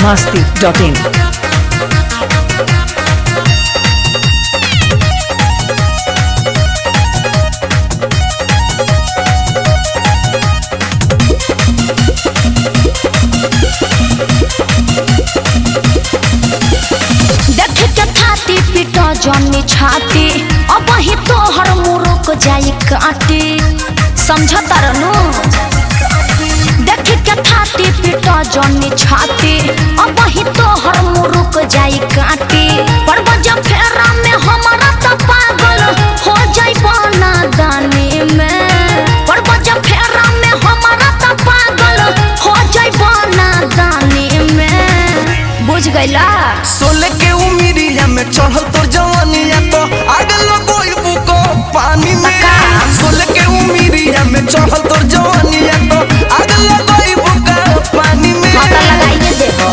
biharmasti.in जमी छाती अब ही तो हर मुरुक जाई काटी समझता रनु देख के थाती पिटा जमी छाती अब ही तो हर मुरुक जाई काटी पर बजा फेरा में हमारा तो पागल हो जाई बना दानी में पर बजा फेरा में हमारा तो पागल हो जाई बना दानी में बुझ गईला सोले के उमिरिया में चढ़ल तोर जवानिया तो आग लगोई बुको पानी में सोले के उमिरिया में चढ़ल तोर जवानिया तो आग लगोई बुको पानी में पता लगाइए देखो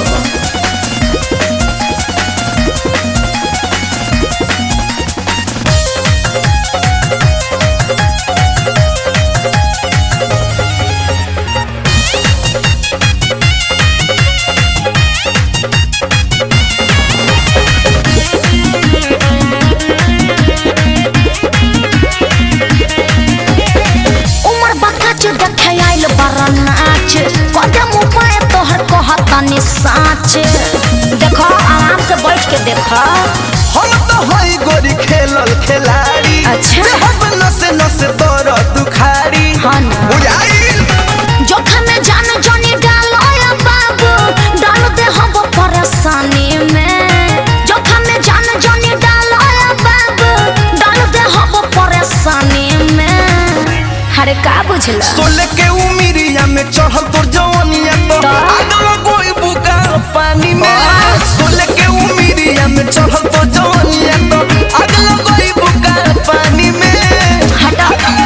साच देखो आराम से बैठ के देखो हम तो हई गोरी खेलल खिलाड़ी अच्छा हम नसे नसे तोर दुखारी हां ना बुझाइल जोखम में जान जोनी डालो या बाबू डाल दे हम परेशानी में जोखम में जान जोनी डालो या बाबू डाल दे हम परेशानी में अरे का बुझला सोले के उमिरिया में चढ़ल तोर जवानिया तो आग लगोई बुका पानी में सोले के उमिरिया में चढ़ल तोर जवानिया तो आग लगोई बुका पानी में हटा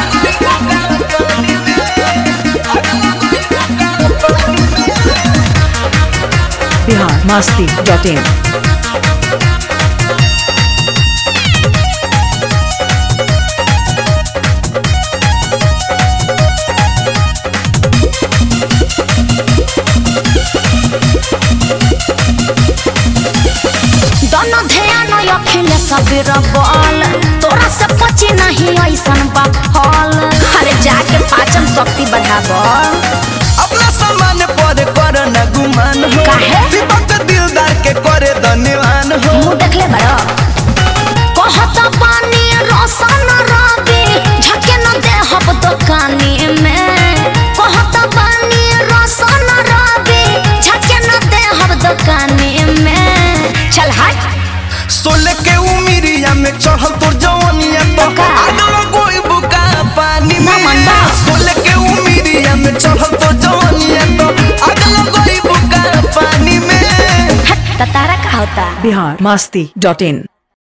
biharmasti.in दोनों ध्यान अखिले सबीर बल तोरा से पची नहीं ऐसन बफल अरे जाके पाचन शक्ति बढ़ाबो अपना सामान पर कर न गुमान हो काहे दीपक दिलदार के करे धन्यवान हो मुंह देखले बड़ो कहत पानी रोशन रवि झके न दे हब दुकानी में कहत पानी रोशन रवि झके न दे हब दुकानी में चल हट सोले के उमिरिया में चढ़ल तोर जवानिया तो आग लगोई बुका पानी में सोले के उमिरिया में चढ़ल तोर जवानिया तो आग लगोई बुका पानी में हट तारा का होता biharmasti.in